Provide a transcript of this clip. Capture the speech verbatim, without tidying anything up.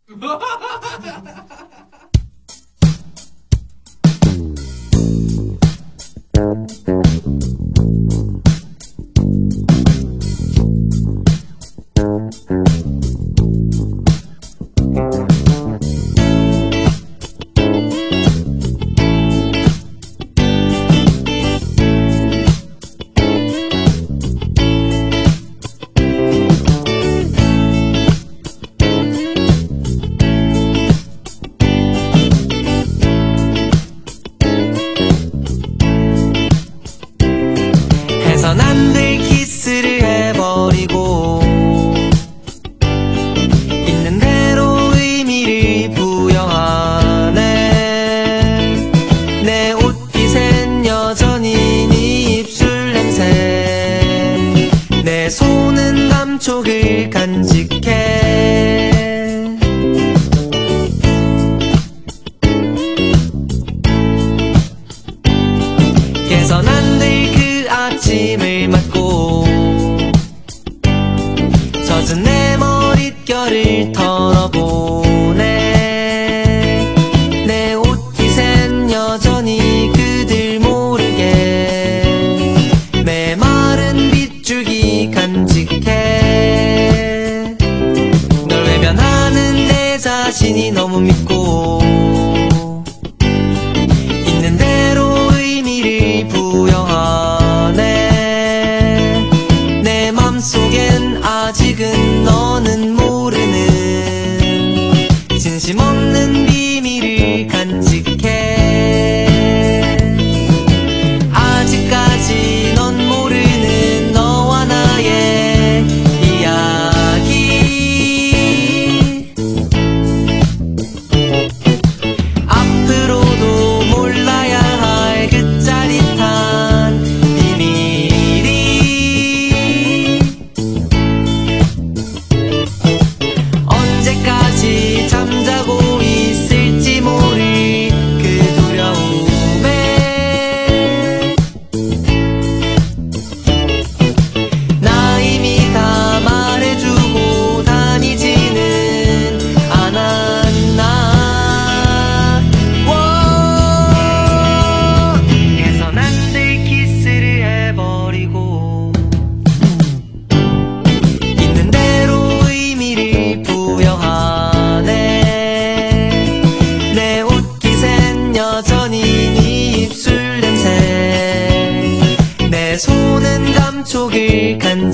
해선 안 될 키스를 해버리고 있는 대로 의미를 부여하네. 내 옷깃엔 여전히 네 입술 냄새, 내 손은 감촉을 간직해. 깨선 안 될 그 아침을 맞고 젖은 내 머릿결을 털어보네. 내 옷깃엔 여전히 그들 모르게 메마른 빗줄기 간직해. 널 외면하는 내 자신이 너무 밉고 있는 대로 의미를 부여하네. 내 맘속엔 아직은 너는 모르는 진심 없는 비밀을 간직해. 아직까지 넌 모르는 너와 나의 이야기. 앞으로도 몰라야 할 그 짜릿한 비밀이 언제까지 잠자고 있을지 모를 그 두려움에 나 이미 다 말해주고 다니지는 않았나. 해선 안 될 키스를 해버리고 있는 대로 의미를 부여하네. 내 옷깃엔 여전히 네 입술 냄새, 내 손은 감촉을 간